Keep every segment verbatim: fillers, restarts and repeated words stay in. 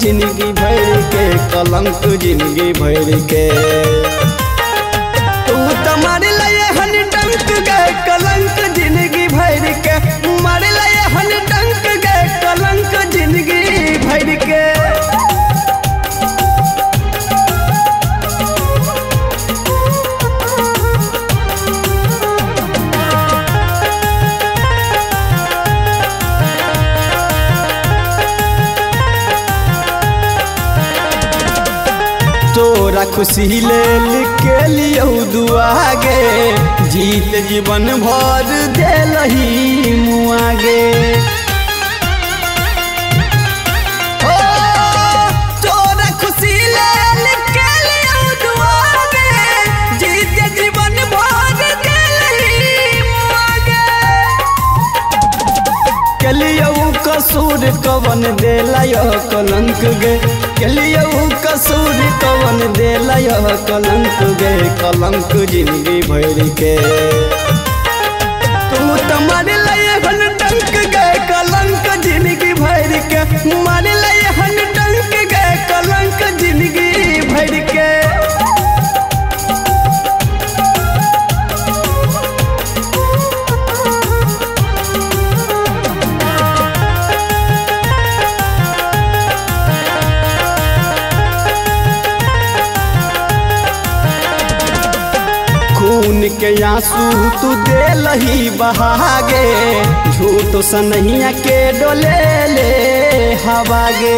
जिंदगी भर के, कलंक जिंदगी भर के। तू तो मार लये हन डंक गए कलंक जिंदगी भर के, मार लये हन डंक गए कलंक जिंदगी भर के। तोरा खुशी ले के लियो दुआगे, जीत जीवन भर देलही मुआगे। ओ तोरा खुशी ले के लियो दुआगे, जीत जीवन भर देलही मुआगे। कलियो कसूर कवन देला कलंक गे, कलियो कसूर कवन देला कलंक गे, कलंक जिंदगी भर के। तू तो मार लये हन डंक गए कलंक जिंदगी भर के, मार लये हन डंक गए कलंक जिंदगी भर के। खून के आंसू तू देलही बहागे, झूठ सनहिया के डोले ले हवागे।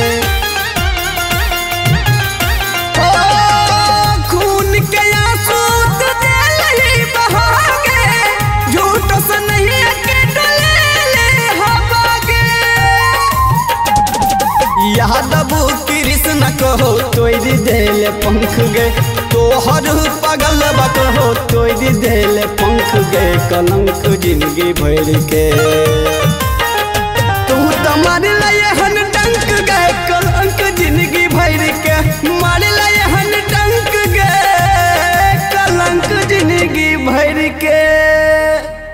ओ खून के आंसू तू देलही बहागे, झूठ सनहिया के डोले ले हवागे। यादव कृष्ण कहो तोरी देले पंख गे, तोहर पगल बकहो तोरी देले पंख गए, कलंक जिंदगी भर के। तू तो मार लये हन डंक गए कलंक जिंदगी भर के, मार लये हन डंक गए कलंक जिंदगी भर के।